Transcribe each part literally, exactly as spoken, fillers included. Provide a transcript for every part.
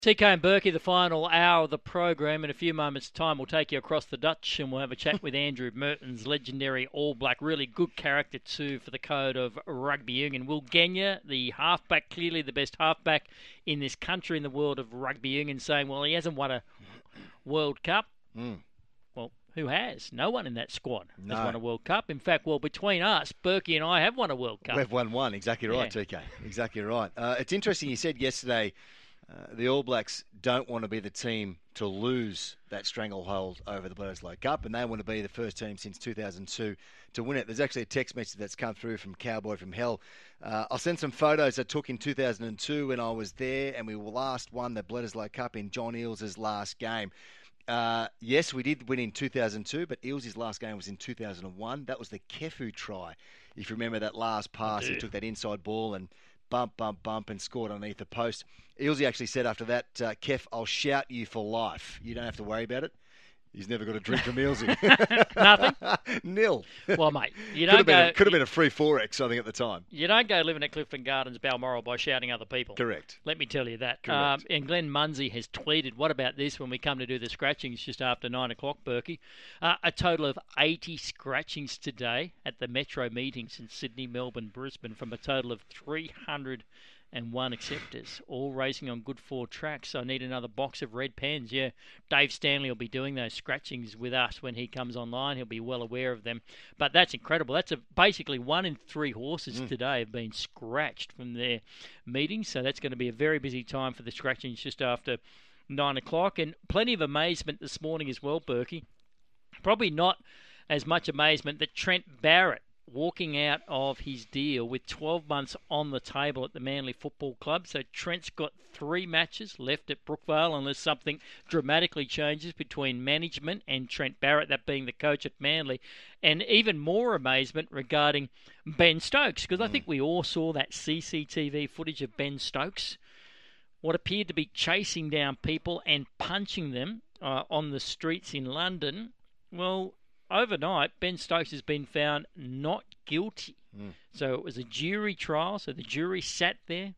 T K and Berkey, the final hour of the program. In a few moments' time, we'll take you across the Dutch and we'll have a chat with Andrew Mertens, legendary All Black. Really good character, too, for the code of rugby union. Will Genya, the halfback, clearly the best halfback in this country in the world of rugby union, saying, well, he hasn't won a World Cup. Mm. Well, who has? No one in that squad No. has won a World Cup. In fact, well, between us, Berkey and I have won a World Cup. We've won one. Exactly right, Yeah. T K. Exactly right. Uh, it's interesting you said yesterday uh, the All Blacks don't want to be the team to lose that stranglehold over the Bledisloe Cup, and they want to be the first team since two thousand two to win it. There's actually a text message that's come through from Cowboy from Hell. Uh, I'll send some photos I took in two thousand two when I was there, and we last won the Bledisloe Cup in John Eales' last game. Uh, yes, we did win in two thousand two, but Eales' last game was in two thousand one. That was the Kefu try. If you remember that last pass, he took that inside ball and bump, bump, bump and scored underneath the post. Eales actually said after that, uh, Kef, I'll shout you for life. You don't have to worry about it. He's never got a drink from Ealesy. Nothing? Nil. Well, mate, you Could don't have, been go... a, could have been a free forex, I think, at the time. You don't go living at Clifton Gardens, Balmoral, by shouting other people. Correct. Let me tell you that. Correct. Um, and Glenn Munsey has tweeted, what about this when we come to do the scratchings just after nine o'clock, Berkey? Uh, a total of eighty scratchings today at the Metro meetings in Sydney, Melbourne, Brisbane, from a total of three hundred one acceptors, all racing on good four tracks. I need another box of red pens. Yeah, Dave Stanley will be doing those scratchings with us when he comes online. He'll be well aware of them. But that's incredible. That's a, basically one in three horses mm. today have been scratched from their meetings. So that's going to be a very busy time for the scratchings just after nine o'clock. And plenty of amazement this morning as well, Berkey. Probably not as much amazement that Trent Barrett walking out of his deal with twelve months on the table at the Manly Football Club. So Trent's got three matches left at Brookvale unless something dramatically changes between management and Trent Barrett, that being the coach at Manly. And even more amazement regarding Ben Stokes, because mm. I think we all saw that C C T V footage of Ben Stokes, what appeared to be chasing down people and punching them uh, on the streets in London. Well, overnight, Ben Stokes has been found not guilty. Mm. So it was a jury trial. So the jury sat there.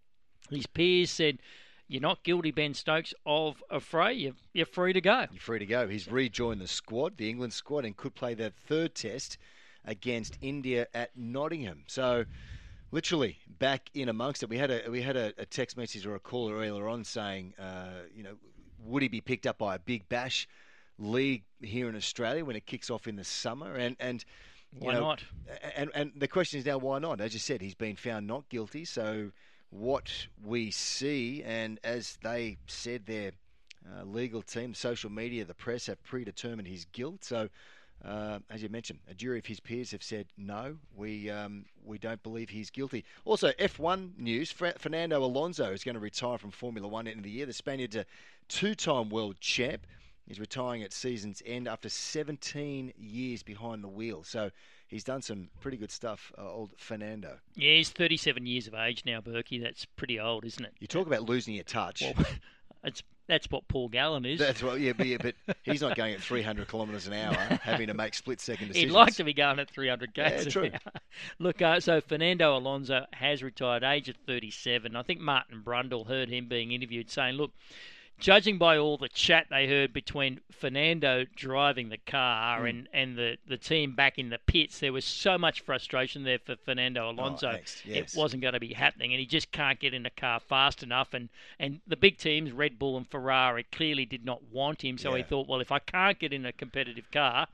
His peers said, you're not guilty, Ben Stokes, of a fray. You're, you're free to go. You're free to go. He's rejoined the squad, the England squad, and could play that third test against India at Nottingham. So literally back in amongst it. We had a we had a, a text message or a call earlier on saying, uh, you know, would he be picked up by a big bash league here in Australia when it kicks off in the summer? And and you why know, not? And and the question is now, why not? As you said, he's been found not guilty. So what we see, and as they said, their uh, legal team, social media, the press have predetermined his guilt. So uh, as you mentioned, a jury of his peers have said no, we um, we don't believe he's guilty. Also, F one news: Fernando Alonso is going to retire from Formula One at the end of the year. The Spaniard's a two-time world champ. He's retiring at season's end after seventeen years behind the wheel. So he's done some pretty good stuff, uh, old Fernando. Yeah, he's thirty-seven years of age now, Berkey. That's pretty old, isn't it? You talk about losing your touch. Well, that's, that's what Paul Gallen is. That's what, yeah, but, yeah, but he's not going at three hundred kilometres an hour, having to make split-second decisions. He'd like to be going at three hundred k's yeah, true. an hour. Look, uh, so Fernando Alonso has retired, age of thirty-seven. I think Martin Brundle heard him being interviewed saying, look, judging by all the chat they heard between Fernando driving the car mm. and, and the, the team back in the pits, there was so much frustration there for Fernando Alonso. Oh, yes. It wasn't going to be happening, and he just can't get in the car fast enough. And, and the big teams, Red Bull and Ferrari, clearly did not want him. So yeah. he thought, well, if I can't get in a competitive car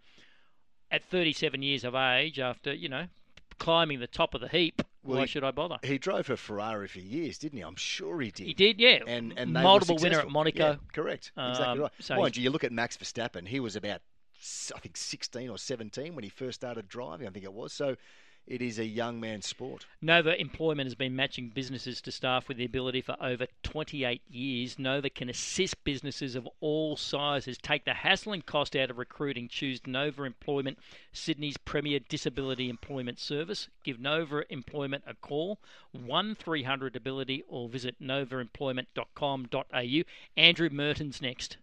at thirty-seven years of age, after, you know, climbing the top of the heap, well, why he, should I bother? He drove for Ferrari for years, didn't he? I'm sure he did. He did, yeah. And and they multiple were winner at Monaco. Yeah, correct. Exactly um, right. So Mind you, you look at Max Verstappen. He was about, I think, sixteen or seventeen when he first started driving. I think it was. So it is a young man's sport. Nova Employment has been matching businesses to staff with the ability for over twenty-eight years. Nova can assist businesses of all sizes. Take the hassle and cost out of recruiting. Choose Nova Employment, Sydney's premier disability employment service. Give Nova Employment a call, one three hundred ability, or visit nova employment dot com dot a u. Andrew Mertens next.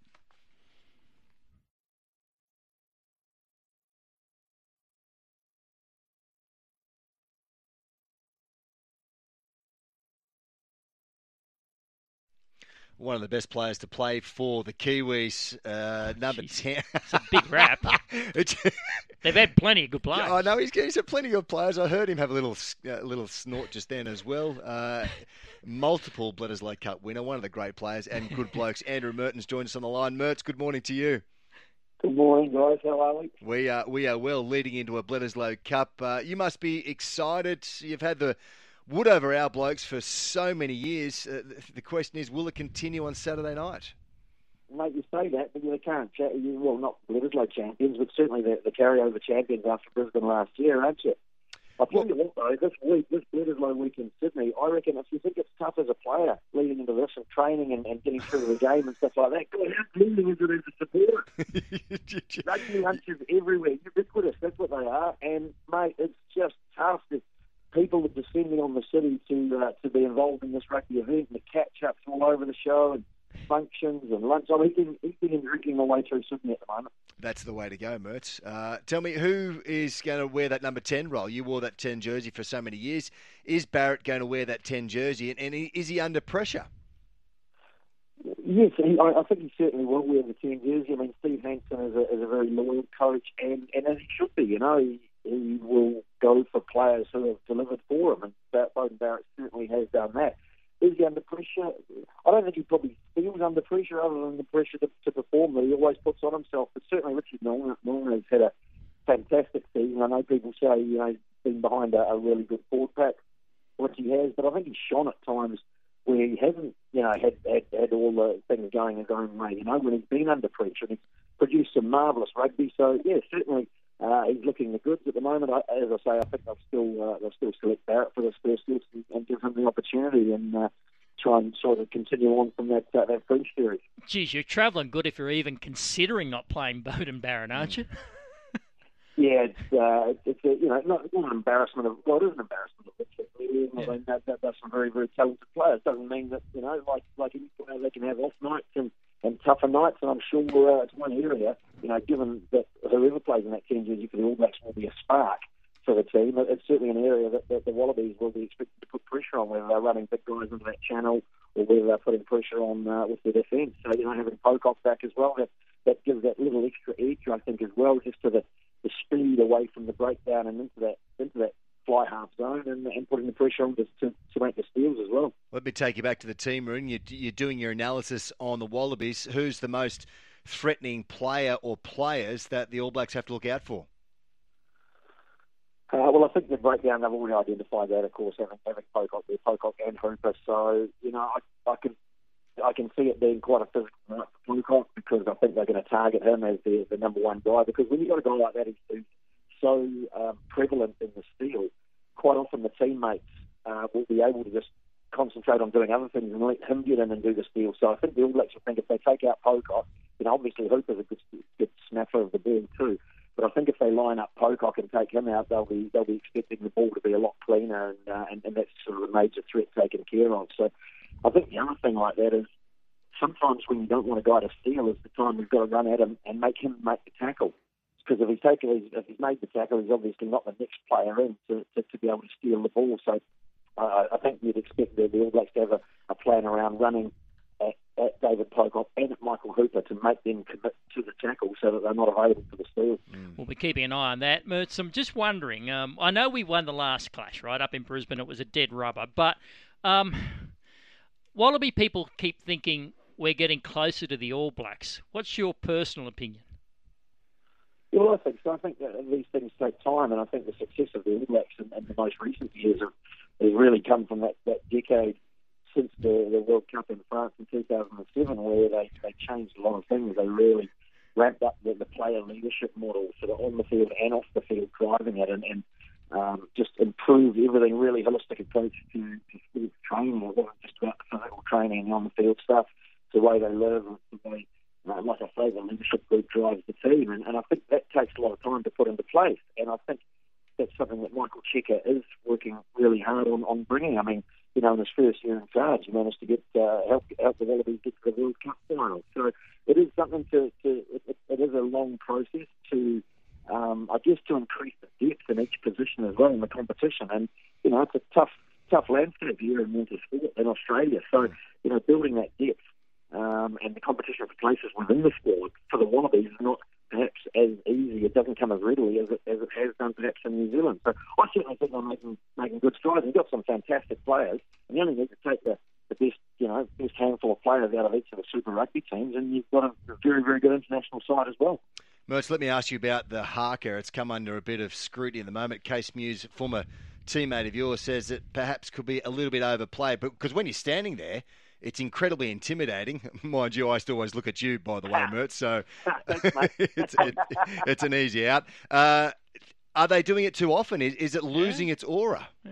one of the best players to play for the Kiwis. Uh, number Jeez. ten. It's a big rap. They've had plenty of good players. I know he's, he's had plenty of good players. I heard him have a little uh, little snort just then as well. Uh, multiple Bledisloe Cup winner, one of the great players and good blokes. Andrew Merton's joined us on the line. Mertz, good morning to you. Good morning, guys. How are we? We are we are well, leading into a Bledisloe Cup. Uh, you must be excited. You've had the wood over our blokes for so many years. Uh, the question is, will it continue on Saturday night? Mate, you say that, but you can't. You, well, not Bledisloe champions, but certainly the, the carryover champions after Brisbane last year, aren't you? I'll tell you what, though, this week, this Bledisloe week in Sydney, I reckon if you think it's tough as a player leading into this and training and, and getting through the game and stuff like that, God, how grueling is it as a supporter? Rugby lunches everywhere, ubiquitous, that's what they are. And, mate, it's just tough. There's people are descending on the city to uh, to be involved in this rugby event, and the catch-ups all over the show, and functions and lunch. I mean, he's been, he's been drinking the way through Sydney at the moment. That's the way to go, Mertz. Uh, tell me, who is going to wear that number ten role? You wore that ten jersey for so many years. Is Barrett going to wear that ten jersey, and, and is he under pressure? Yes, he, I, I think he certainly will wear the ten jersey. I mean, Steve Hansen is a, is a very loyal coach, and, and as he should be, you know, he, he will go for players who have delivered for him, and Beauden Barrett certainly has done that. Is he under pressure? I don't think he probably feels under pressure other than the pressure to, to perform that he always puts on himself. But certainly Richard Milner, Milner has had a fantastic season. I know people say, you know, he's been behind a, a really good forward pack, which he has, but I think he's shone at times where he hasn't, you know, had, had, had all the things going his own way, you know, when he's been under pressure. And he's produced some marvellous rugby. So, yeah, certainly uh, he's looking the goods at the moment. I, as I say, I think they'll still uh, they'll still select Barrett for this first list and, and give him the opportunity and uh, try and sort of continue on from that uh, that French series. Geez, you're travelling good if you're even considering not playing Beauden Barrett, aren't you? Yeah, it's uh, it's a, you know not, not an embarrassment of well, it is an embarrassment of Richard. I mean, that, that, that's some very very talented players. Doesn't mean that you know like like any player they can have off nights and, and tougher nights. And I'm sure uh, it's one area you know given that whoever plays in that ten jersey for the All Blacks will be a spark for the team. It's certainly an area that, that the Wallabies will be expected to put pressure on, whether they're running big guys into that channel or whether they're putting pressure on uh, with their defence. So you know having Pocock back as well, that that gives that little extra edge I think as well, just to the the speed away from the breakdown and into that into that fly half zone and, and putting the pressure on to, to, to make the steals as well. Let me take you back to the team room. You, you're doing your analysis on the Wallabies. Who's the most threatening player or players that the All Blacks have to look out for? Uh, well, I think the breakdown, they've already identified that, of course, having, having Pocock there, Pocock and Hooper. So, you know, I, I can I can see it being quite a physical night for Pocock because I think they're going to target him as the, the number one guy. Because when you've got a guy like that who's so um, prevalent in the steal, quite often the teammates uh, will be able to just concentrate on doing other things and let him get in and do the steal. So I think the All Blacks will think if they take out Pocock, you know, obviously Hooper's a good, good snapper of the ball too. But I think if they line up Pocock and take him out, they'll be they'll be expecting the ball to be a lot cleaner, and uh, and, and that's sort of a major threat taken care of. So I think the other thing like that is sometimes when you don't want a guy to steal is the time you've got to run at him and make him make the tackle. Because if he's taken, if he's made the tackle, he's obviously not the next player in to, to, to be able to steal the ball. So uh, I think you'd expect the, the All Blacks to have a, a plan around running at, at David Pocock and at Michael Hooper to make them commit to the tackle so that they're not available for the steal. Mm. We'll be keeping an eye on that. Mertz, I'm just wondering, um, I know we won the last clash, right, up in Brisbane. It was a dead rubber. But um, Wallaby people keep thinking we're getting closer to the All Blacks. What's your personal opinion? Well, I think so. I think that these things take time, and I think the success of the All Blacks in, in the most recent years have, has really come from that, that decade since the, the World Cup in France in two thousand seven, where they, they changed a lot of things. They really ramped up the, the player leadership model, sort of on the field and off the field, driving it, and, and um, just improved everything, really holistic approach to, to sports training. It wasn't just about the physical training and on-the-field stuff. It's the way they live, it's the way, uh, like I say, the leadership group drives the team. And, and I think that takes a lot of time to put into place. And I think that's something that Michael Cheika is working really hard on, on bringing. I mean, you know, in his first year in charge, he managed to get uh, help help the Wallabies get to the World Cup final. So it is something to, to it, it is a long process to, um, I guess, to increase the depth in each position as well in the competition. And you know, it's a tough tough landscape here in winter sport in Australia. So you know, building that depth um, and the competition for places within the squad for the Wallabies is not perhaps as easy. It doesn't come as readily as it, as it has done perhaps in New Zealand. So I certainly think they're making making good strides. They've got some fantastic players, and you only need to take the, the best, you know, best handful of players out of each of the Super Rugby teams, and you've got a very, very good international side as well. Mertz, let me ask you about the haka. It's come under a bit of scrutiny at the moment. Case Muse, former teammate of yours, says that perhaps could be a little bit overplayed, but because when you're standing there, it's incredibly intimidating. Mind you, I still always look at you, by the way, Mertz, so it's, it, it's an easy out. Uh, are they doing it too often? Is, is it losing yeah. its aura? Yeah.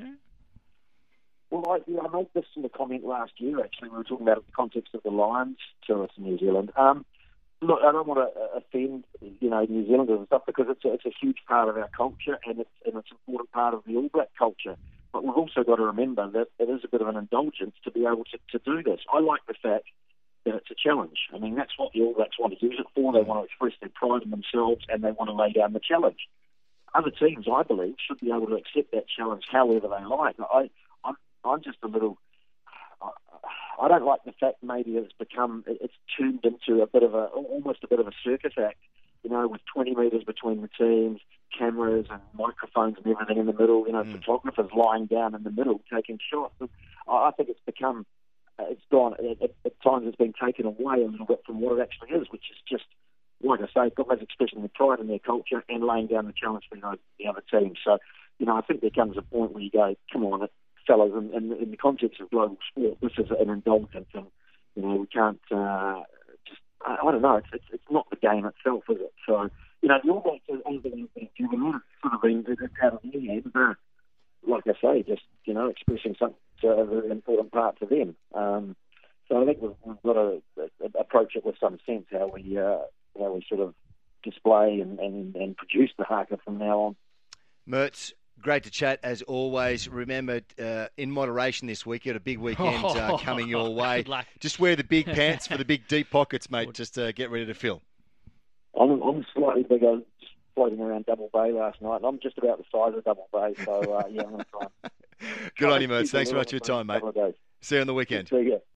Well, I, yeah, I made this in the comment last year, actually. We were talking about it in the context of the Lions tour to New Zealand. Um, look, I don't want to offend, you know, New Zealanders and stuff, because it's a, it's a huge part of our culture, and it's, and it's an important part of the All Black culture. But we've also got to remember that it is a bit of an indulgence to be able to, to do this. I like the fact that it's a challenge. I mean, that's what the All Blacks want to use it for. They want to express their pride in themselves, and they want to lay down the challenge. Other teams, I believe, should be able to accept that challenge however they like. I, I'm, I'm just a little... I, I don't like the fact maybe that it's become... It's turned into a bit of a... almost a bit of a circus act, you know, with twenty metres between the teams, cameras and microphones and everything in the middle, you know, mm. photographers lying down in the middle taking shots. And I think it's become, uh, it's gone, at, at times it's been taken away a little bit from what it actually is, which is just, like I say, guys expressing their pride in their culture and laying down the challenge for, you know, the other team. So, you know, I think there comes a point where you go, come on, fellas, in, in, in the context of global sport, this is an indulgence, and, you know, we can't uh, just, I, I don't know, it's, it's it's not the game itself, is it? So, you know, the All Blacks are all been given, sort of been out of their hands, but like I say, just, you know, expressing something a very important part to them. Um, so I think we've, we've got to uh, approach it with some sense how we uh, how we sort of display and, and, and produce the haka from now on. Mertz, great to chat as always. Remember, uh, in moderation this week, you got a big weekend uh, coming your way. Just wear the big pants for the big deep pockets, mate. Just uh, get ready to fill. I'm, I'm slightly bigger, just floating around Double Bay last night. I'm just about the size of Double Bay, so uh, yeah, I'm going to try. Good on you, Mertz. Thanks so much for your time, mate. See you on the weekend. See you.